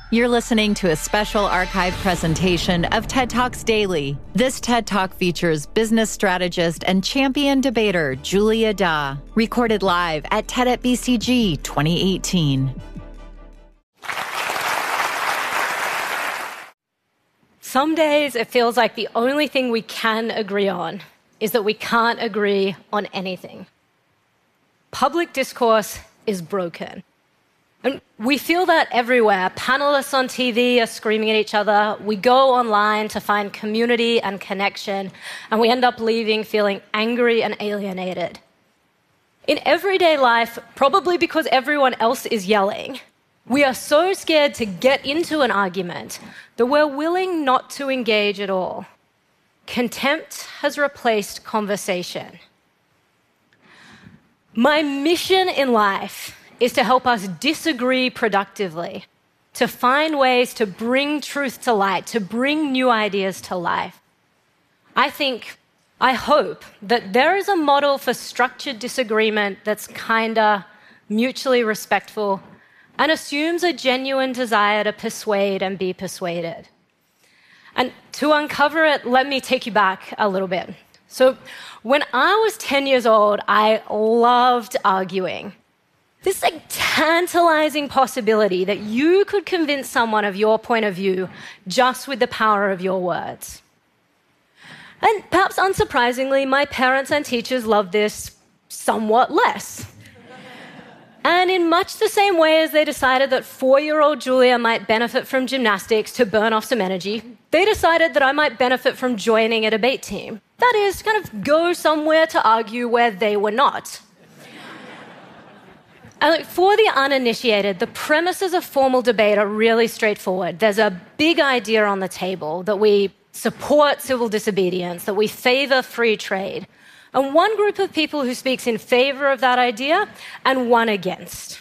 You're listening to a special archive presentation of TED Talks Daily. This TED Talk features business strategist and champion debater Julia Da, recorded live at TED at BCG 2018. Some days it feels like the only thing we can agree on is that we can't agree on anything. Public discourse is broken. And we feel that everywhere. Panelists on TV are screaming at each other. We go online to find community and connection, and we end up leaving feeling angry and alienated. In everyday life, probably because everyone else is yelling, we are so scared to get into an argument that we're willing not to engage at all. Contempt has replaced conversation. My mission in life is to help us disagree productively, to find ways to bring truth to light, to bring new ideas to life. I hope that there is a model for structured disagreement that's kinder, mutually respectful, and assumes a genuine desire to persuade and be persuaded. And to uncover it, let me take you back a little bit. So when I was 10 years old, I loved arguing. This tantalizing possibility that you could convince someone of your point of view just with the power of your words. And perhaps unsurprisingly, my parents and teachers loved this somewhat less. And in much the same way as they decided that 4-year-old Julia might benefit from gymnastics to burn off some energy, they decided that I might benefit from joining a debate team. That is, kind of go somewhere to argue where they were not. And for the uninitiated, the premises of formal debate are really straightforward. There's a big idea on the table that we support civil disobedience, that we favor free trade, and one group of people who speaks in favor of that idea and one against.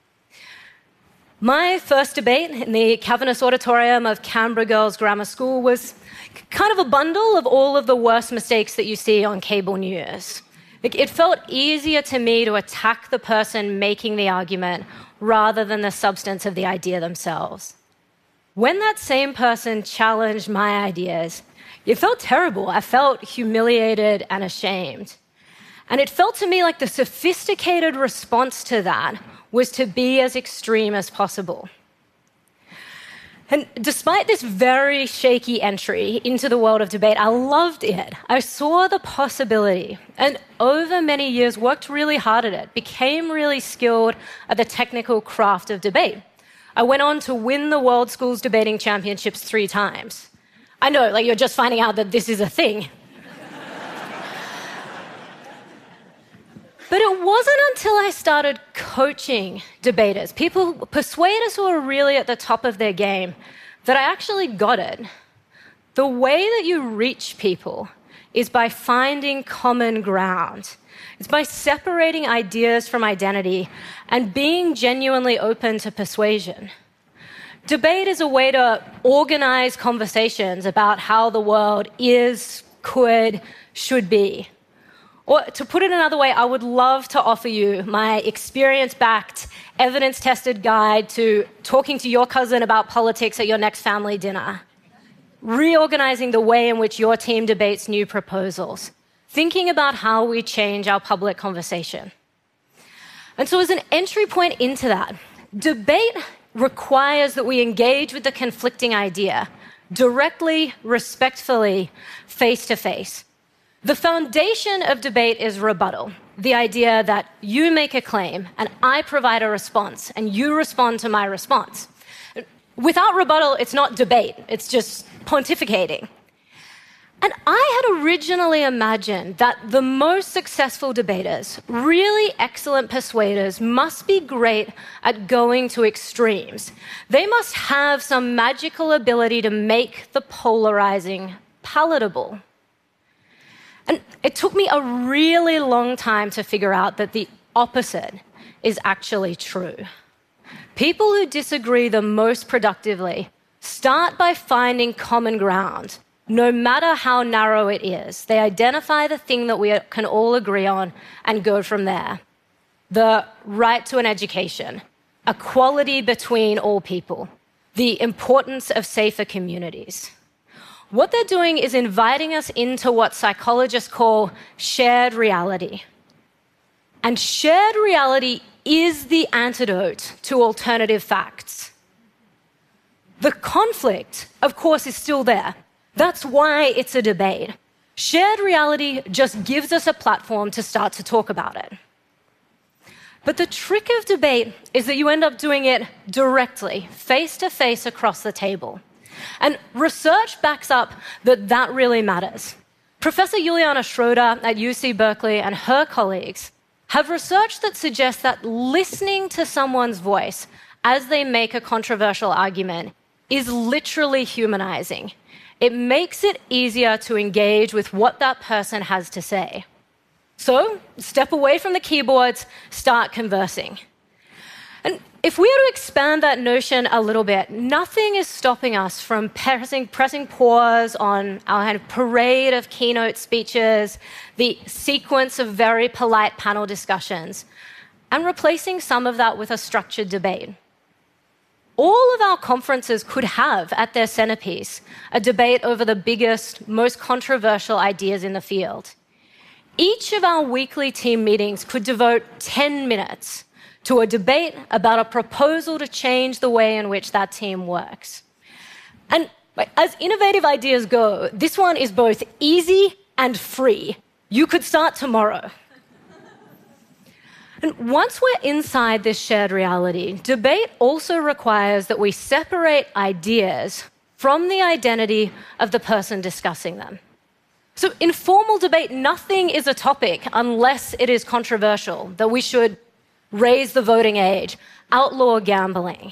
My first debate in the Cavernous Auditorium of Canberra Girls Grammar School was kind of a bundle of all of the worst mistakes that you see on cable news. It felt easier to me to attack the person making the argument rather than the substance of the idea themselves. When that same person challenged my ideas, it felt terrible. I felt humiliated and ashamed. And it felt to me like the sophisticated response to that was to be as extreme as possible. And despite this very shaky entry into the world of debate, I loved it. I saw the possibility, and over many years worked really hard at it, became really skilled at the technical craft of debate. I went on to win the World Schools Debating Championships 3 times. I know, you're just finding out that this is a thing. But it wasn't until I started coaching debaters, persuaders who are really at the top of their game, that I actually got it. The way that you reach people is by finding common ground. It's by separating ideas from identity and being genuinely open to persuasion. Debate is a way to organize conversations about how the world is, could, should be. Or to put it another way, I would love to offer you my experience-backed, evidence-tested guide to talking to your cousin about politics at your next family dinner, reorganizing the way in which your team debates new proposals, thinking about how we change our public conversation. And so as an entry point into that, debate requires that we engage with the conflicting idea directly, respectfully, face-to-face. The foundation of debate is rebuttal, the idea that you make a claim and I provide a response and you respond to my response. Without rebuttal, it's not debate, it's just pontificating. And I had originally imagined that the most successful debaters, really excellent persuaders, must be great at going to extremes. They must have some magical ability to make the polarizing palatable. And it took me a really long time to figure out that the opposite is actually true. People who disagree the most productively start by finding common ground, no matter how narrow it is. They identify the thing that we can all agree on and go from there. The right to an education, equality between all people, the importance of safer communities. What they're doing is inviting us into what psychologists call shared reality. And shared reality is the antidote to alternative facts. The conflict, of course, is still there. That's why it's a debate. Shared reality just gives us a platform to start to talk about it. But the trick of debate is that you end up doing it directly, face to face across the table. And research backs up that that really matters. Professor Juliana Schroeder at UC Berkeley and her colleagues have research that suggests that listening to someone's voice as they make a controversial argument is literally humanizing. It makes it easier to engage with what that person has to say. So, step away from the keyboards, start conversing. And if we were to expand that notion a little bit, nothing is stopping us from pressing pause on our kind of parade of keynote speeches, the sequence of very polite panel discussions, and replacing some of that with a structured debate. All of our conferences could have at their centerpiece a debate over the biggest, most controversial ideas in the field. Each of our weekly team meetings could devote 10 minutes to a debate about a proposal to change the way in which that team works. And as innovative ideas go, this one is both easy and free. You could start tomorrow. And once we're inside this shared reality, debate also requires that we separate ideas from the identity of the person discussing them. So in formal debate, nothing is a topic unless it is controversial, that we should raise the voting age, outlaw gambling.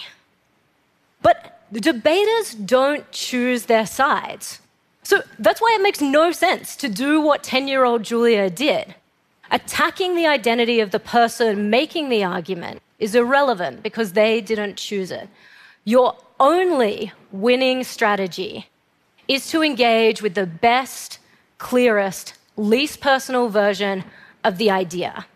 But the debaters don't choose their sides. So that's why it makes no sense to do what 10-year-old Julia did. Attacking the identity of the person making the argument is irrelevant because they didn't choose it. Your only winning strategy is to engage with the best, clearest, least personal version of the idea.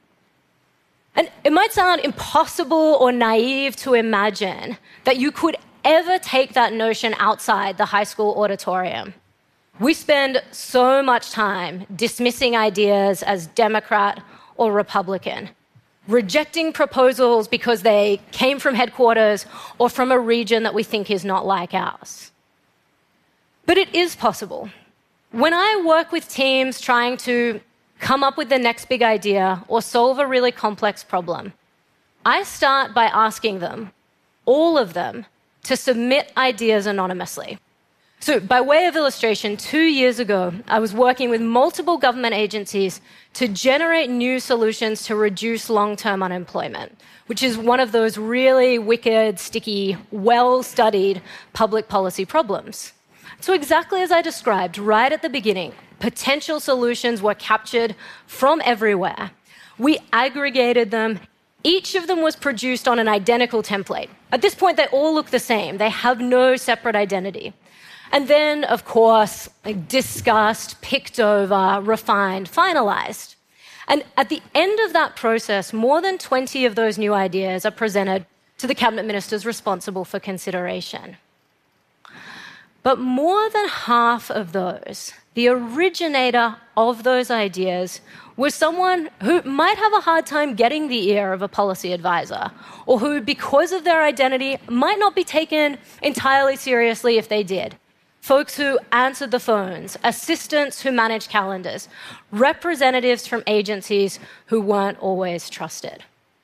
And it might sound impossible or naive to imagine that you could ever take that notion outside the high school auditorium. We spend so much time dismissing ideas as Democrat or Republican, rejecting proposals because they came from headquarters or from a region that we think is not like ours. But it is possible. When I work with teams trying to come up with the next big idea or solve a really complex problem, I start by asking them, all of them, to submit ideas anonymously. So by way of illustration, 2 years ago, I was working with multiple government agencies to generate new solutions to reduce long-term unemployment, which is one of those really wicked, sticky, well-studied public policy problems. So exactly as I described right at the beginning, potential solutions were captured from everywhere. We aggregated them. Each of them was produced on an identical template. At this point, they all look the same. They have no separate identity. And then, of course, discussed, picked over, refined, finalized. And at the end of that process, more than 20 of those new ideas are presented to the cabinet ministers responsible for consideration. But more than half of those, the originator of those ideas, was someone who might have a hard time getting the ear of a policy advisor, or who, because of their identity, might not be taken entirely seriously if they did. Folks who answered the phones, assistants who managed calendars, representatives from agencies who weren't always trusted.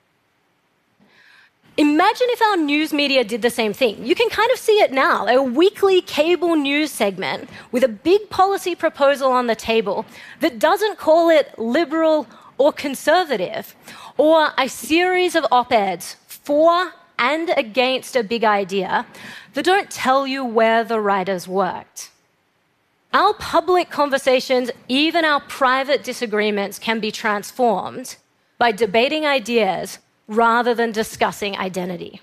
Imagine if our news media did the same thing. You can kind of see it now, a weekly cable news segment with a big policy proposal on the table that doesn't call it liberal or conservative, or a series of op-eds for and against a big idea that don't tell you where the writers worked. Our public conversations, even our private disagreements, can be transformed by debating ideas rather than discussing identity.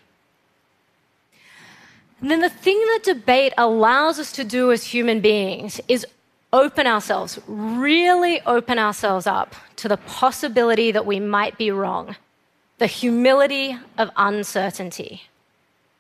And then the thing that debate allows us to do as human beings is open ourselves, really open ourselves up to the possibility that we might be wrong, the humility of uncertainty.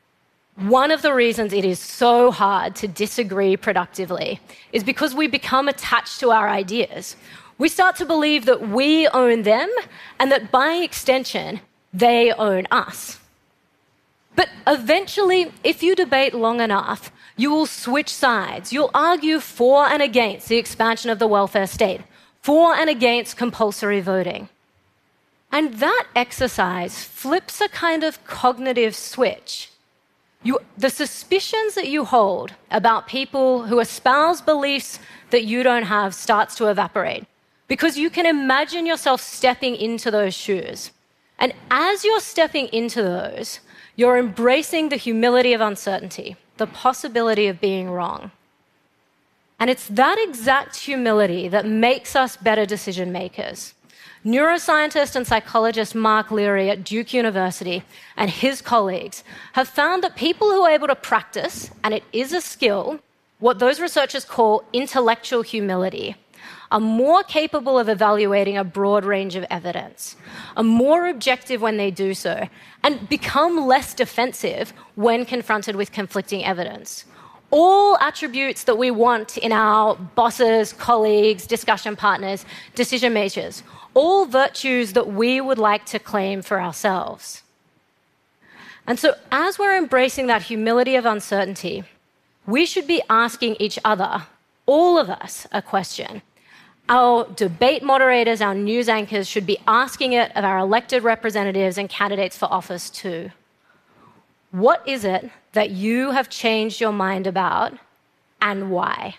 One of the reasons it is so hard to disagree productively is because we become attached to our ideas. We start to believe that we own them and that by extension, they own us. But eventually, if you debate long enough, you will switch sides. You'll argue for and against the expansion of the welfare state, for and against compulsory voting. And that exercise flips a kind of cognitive switch. The suspicions that you hold about people who espouse beliefs that you don't have starts to evaporate because you can imagine yourself stepping into those shoes. And as you're stepping into those, you're embracing the humility of uncertainty, the possibility of being wrong. And it's that exact humility that makes us better decision makers. Neuroscientist and psychologist Mark Leary at Duke University and his colleagues have found that people who are able to practice, and it is a skill, what those researchers call intellectual humility, are more capable of evaluating a broad range of evidence, are more objective when they do so, and become less defensive when confronted with conflicting evidence. All attributes that we want in our bosses, colleagues, discussion partners, decision makers, all virtues that we would like to claim for ourselves. And so as we're embracing that humility of uncertainty, we should be asking each other, all of us, a question. Our debate moderators, our news anchors should be asking it of our elected representatives and candidates for office too. What is it that you have changed your mind about and why?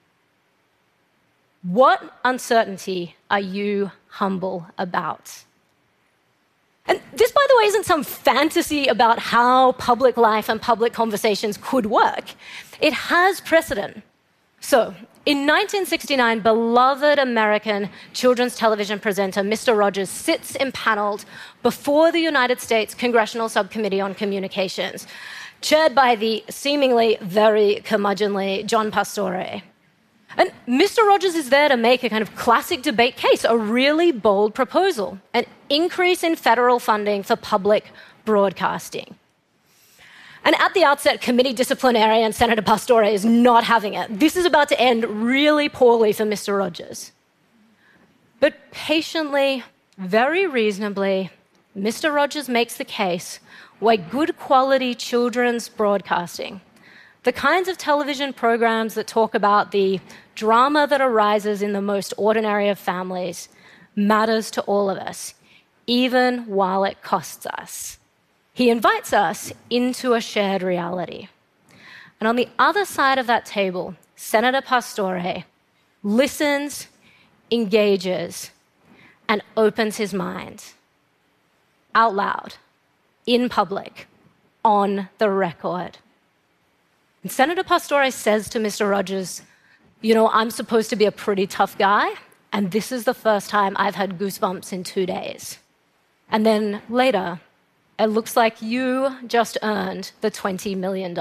What uncertainty are you humble about? And this, by the way, isn't some fantasy about how public life and public conversations could work. It has precedent. So, in 1969, beloved American children's television presenter Mr. Rogers sits impaneled before the United States Congressional Subcommittee on Communications, chaired by the seemingly very curmudgeonly John Pastore. And Mr. Rogers is there to make a kind of classic debate case, a really bold proposal, an increase in federal funding for public broadcasting. And at the outset, committee disciplinarian Senator Pastore is not having it. This is about to end really poorly for Mr. Rogers. But patiently, very reasonably, Mr. Rogers makes the case why good quality children's broadcasting, the kinds of television programs that talk about the drama that arises in the most ordinary of families, matters to all of us, even while it costs us. He invites us into a shared reality. And on the other side of that table, Senator Pastore listens, engages, and opens his mind out loud, in public, on the record. And Senator Pastore says to Mr. Rogers, you know, I'm supposed to be a pretty tough guy, and this is the first time I've had goosebumps in 2 days. And then later, it looks like you just earned the $20 million.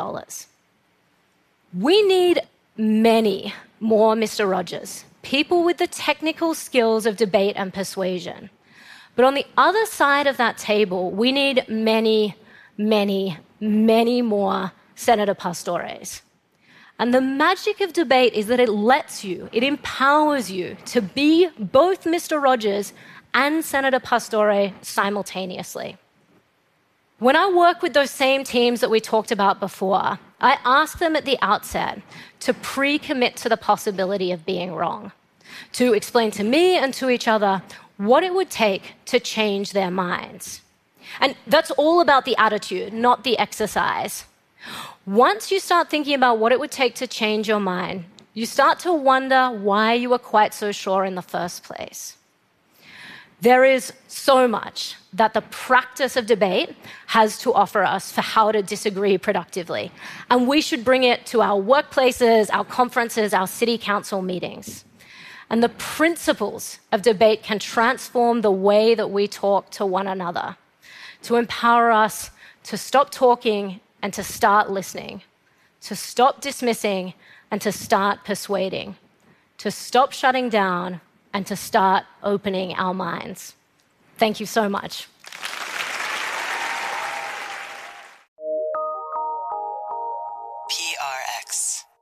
We need many more Mr. Rogers, people with the technical skills of debate and persuasion. But on the other side of that table, we need many, many, many more Senator Pastores. And the magic of debate is that it lets you, it empowers you to be both Mr. Rogers and Senator Pastore simultaneously. When I work with those same teams that we talked about before, I ask them at the outset to pre-commit to the possibility of being wrong, to explain to me and to each other what it would take to change their minds. And that's all about the attitude, not the exercise. Once you start thinking about what it would take to change your mind, you start to wonder why you were quite so sure in the first place. There is so much that the practice of debate has to offer us for how to disagree productively. And we should bring it to our workplaces, our conferences, our city council meetings. And the principles of debate can transform the way that we talk to one another, to empower us to stop talking and to start listening, to stop dismissing and to start persuading, to stop shutting down and to start opening our minds. Thank you so much. PRX.